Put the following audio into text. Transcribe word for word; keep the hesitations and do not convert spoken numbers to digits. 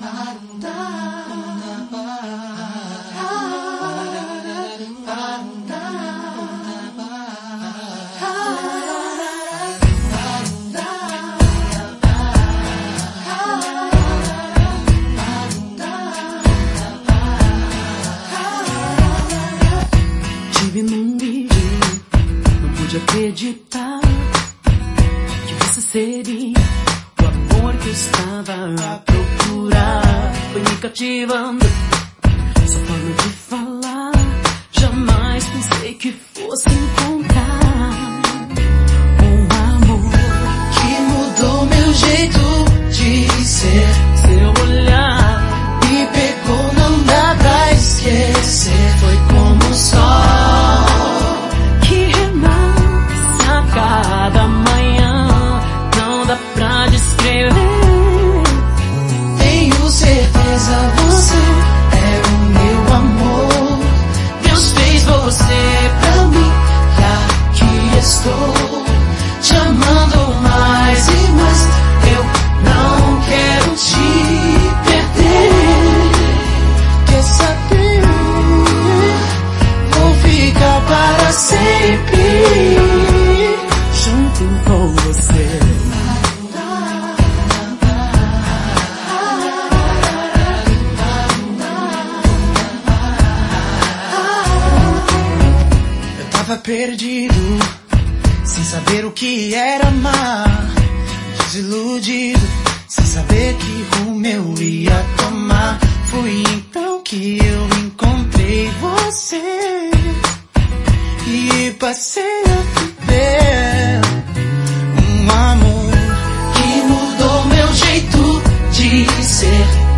Tive num vídeo, não pude acreditar que você seria o amor que eu estava a procurar. Foi me cativando, sua forma de falar. Jamais pensei que fosse encontrar um amor que mudou meu jeito de ser. Seu olhar me pegou, não dá pra esquecer. Foi como o sol que renasce a cada manhã, não dá pra descrever. Tenho certeza você é o meu amor. Deus fez você pra mim e aqui estou te amando mais e mais. Eu não quero te perder. Quer saber? Vou ficar para sempre junto com você. Eu tava perdido, sem saber o que era amar, desiludido, sem saber que rumo eu ia tomar. Foi então que eu encontrei você e passei a viver um amor que mudou meu jeito de ser.